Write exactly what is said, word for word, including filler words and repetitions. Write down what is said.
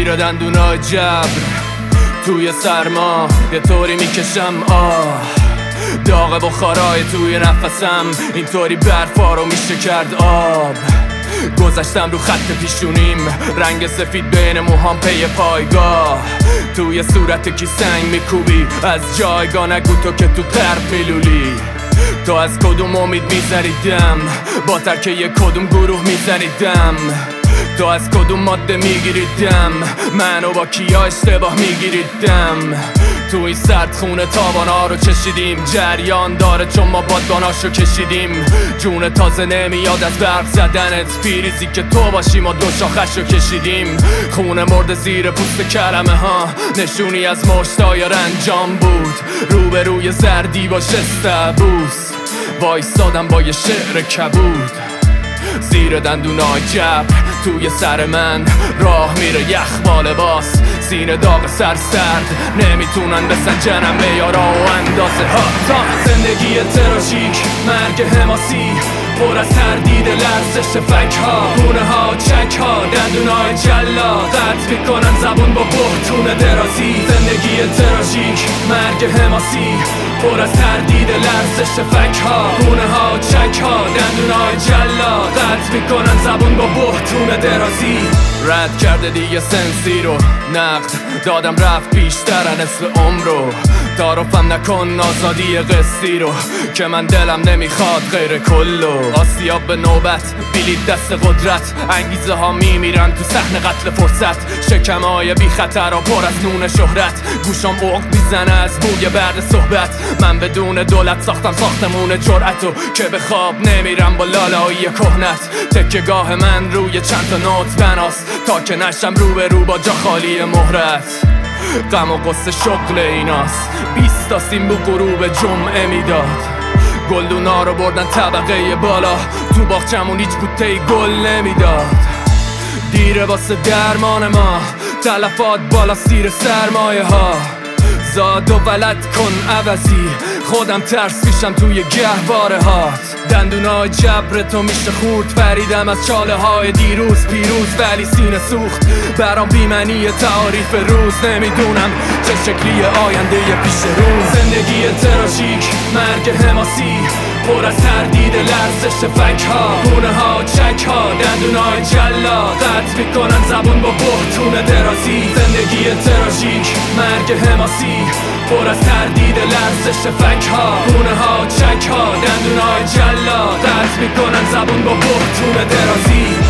زیر دندونای جبر توی سرما یه طوری میکشم آه داغ بخارای توی نفسم اینطوری برفا رو میشه کرد آب گذشتم رو خط پیشونیم رنگ سفید بین موهام پی پایگاه توی صورت کی سنگ میکوبی از جایگاه نگو تو که تو غرب میلولی تو از کدوم امید میزنیدم با ترک یک کدوم گروه میزنیدم تو از کدوم ماده میگیریدم منو با کیا اشتباه میگیریدم تو این سردخونه تابانا رو چشیدیم جریان داره چون ما بادباناشو کشیدیم جون تازه نمیاد از برق زدنت پیریزی که تو باشی ما دو شاخش رو کشیدیم خونه مرد زیر پوست کلمه ها نشونی از مشتای رنجام بود روبروی زردی با شسته بوس وایستادم با یه شعر کبود زیر دندونای جبر توی سر من راه میره یخ با لباس سینه داغ سر سرد نمیتونن بسنجنم میارا و اندازه ها تا زندگی تراژیک مرگ حماسی پر از تردید لرزش فک ها گونه ها چک ها دندونای جلا قطع میکنن زبون با بحتون درازی زندگی تراژیک مرگ حماسی پر از تردید لرزش فک ها گونه ها چک ها دندونای جلا قطع میکنن زبون با بحتون درازی رد کرده دیگه سنسی رو نقد دادم رفت بیشتر نصف عمر رو تعارفم نکن آزادی قصدی رو که من دلم نمیخواد غیر کلو آسیاب به نوبت بلیط دست قدرت انگیزه ها میمیرن تو صحن قتل فرصت شکمای بی خطر و پر از نون شهرت گوشام عقد میزنه از بوی بعد صحبت من بدون دولت ساختم ساختمون جرأتو که به خواب نمیرم با لالایی کهنت تکیه‌گاه من روی چند تا نوت بناست تا که نشم رو به رو با جا خالی مهرت غم و قصه شغل ایناست بیست تا سیم بو غروب جمعه میداد گلدونا رو بردن طبقه بالا تو باغچمون هیچ بوته گل نمیداد دیره واسه درمان ما تلفات بالا سیر سرمایه ها زاد و ولد کن عوضی خودم ترس پیشم توی گهواره هات دندونای جبر تو میشه خورد پریدم از چاله های دیروز پیروز ولی سینه سوخت برام بیمنی تعاریف روز نمیدونم چه شکلی آینده پیش روز زندگی تراژیک مرگ حماسی پر از تردید لرزش فک ها گونه ها چک ها دندونای جلا قطع میکنن زبون با بحتون درازی زندگی تراژیک مرگ حماسی پر از تردید لرزش فک ها گونه ها چک ها دندونای جلا قطع میکنن زبون با بحتون درازی